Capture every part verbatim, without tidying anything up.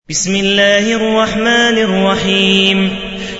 بسم الله الرحمن الرحيم.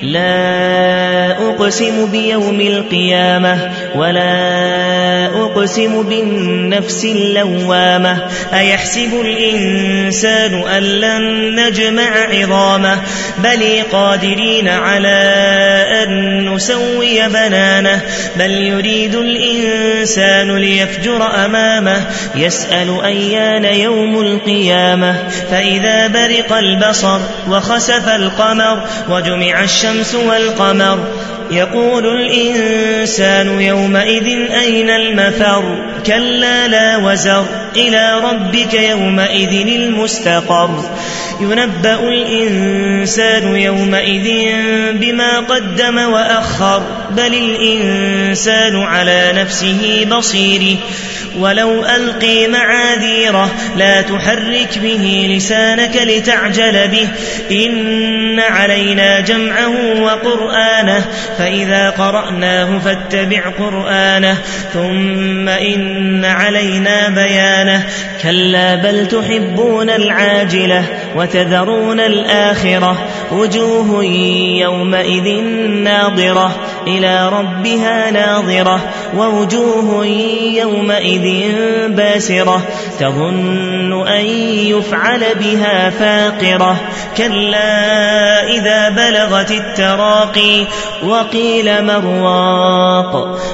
لا أقسم بيوم القيامة ولا أقسم بالنفس اللوامة أيحسب الإنسان أن لن نجمع عظامه بل قادرين على أن نسوي بنانه بل يريد الإنسان ليفجر أمامه يسأل أيان يوم القيامة فإذا برق البصر وخسف القمر وجمع الشمس والقمر يقول الإنسان يومئذ أين المفر كلا لا وزر إلى ربك يومئذ المستقر ينبأ الإنسان يومئذ بما قدم وأخر بل الإنسان على نفسه بصير ولو ألقي معاذيره لا تحرك به لسانك لتعجل به إن علينا جمعه وقرآنه فإذا قرأناه فاتبع قرآنه ثم إن علينا بيانه كلا بل تحبون العاجلة وتذرون الآخرة وجوه يومئذ ناظرة إلى ربها ناظرة ووجوه يومئذ باسرة تظن أن يفعل بها فاقرة كلا إذا بلغت التراقي وقيل من راق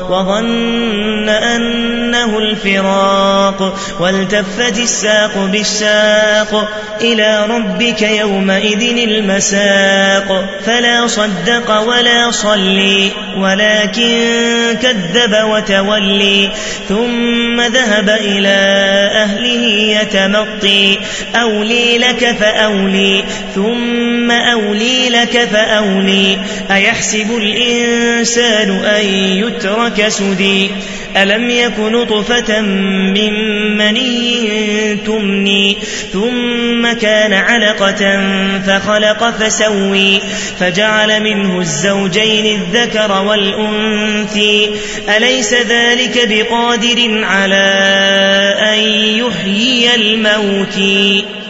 وظن أنه الفراق والتفت الساق بالساق إلى ربك يومئذ المساق فلا صدق ولا صلي ولكن كذب وتولي ثم ذهب إلى أهله يتمطي أولي لك فأولي ثم أولي لك فأولي أيحسب الإنسان أن يترك سدي ألم يك نطفة من مني تمني ثم كان علقة فخلق فسوي فجعل منه الزوجين الذكر والأنثي أليس ذلك بقادر على أن يحيي الموتى